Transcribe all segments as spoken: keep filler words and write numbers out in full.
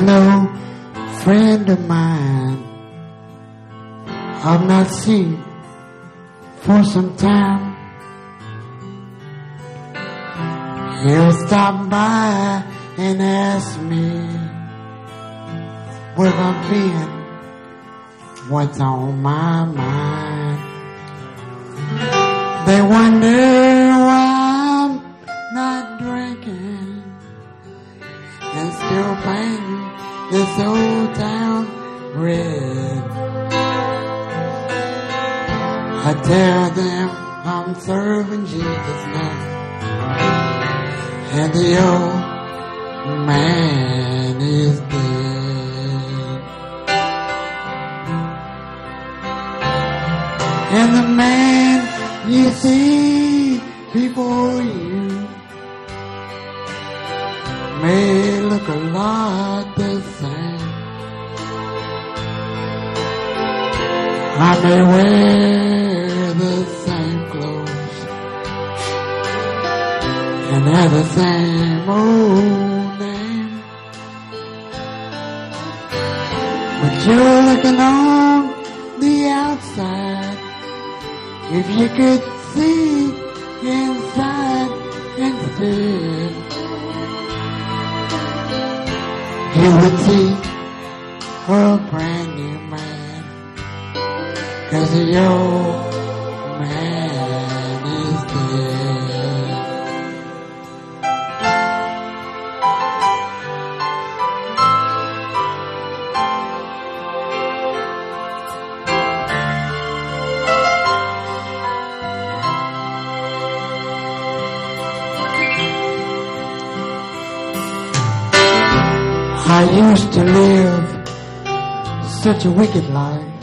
Hello, friend of mine. I've not seen for some time. He'll stop by and ask me where I've been, what's on my mind. They wonder why I'm not drinking and still painting this old town red. I tell them I'm serving Jesus now, and the old man is dead. And the man you see before you may look a lot the same. I may wear the same clothes and have the same old name, but you're looking on the outside. If you could see inside instead, you would see a brand new man, 'cause the old man is dead. I used to live such a wicked life.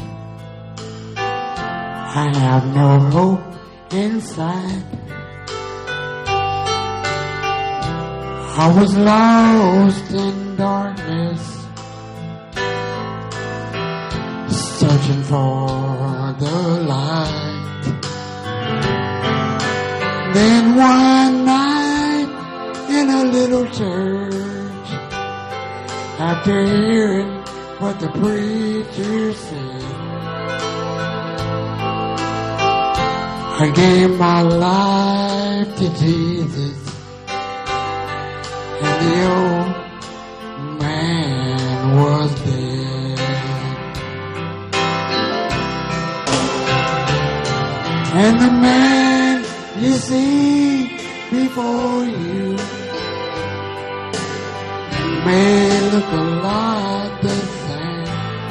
I have no hope inside. I was lost in darkness, searching for the light. Then one night in a little church, after hearing what the preacher said, I gave my life to Jesus, and the old man was dead. And the man you see before you may look a lot the same.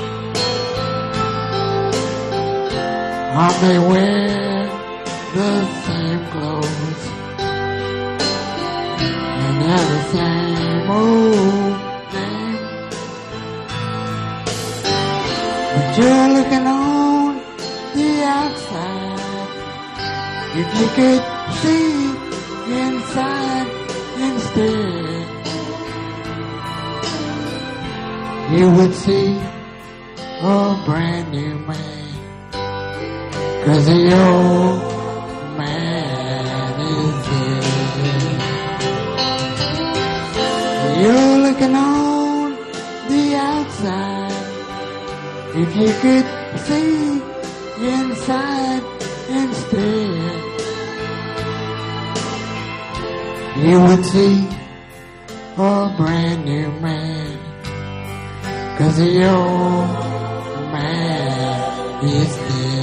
I may wear the same clothes and have the same old name, but you're looking on the outside. If you could see inside instead, you would see a brand new man, 'cause the old man is dead. You're looking on the outside. If you could see inside instead, you would see a brand new man, 'cause the old man is dead.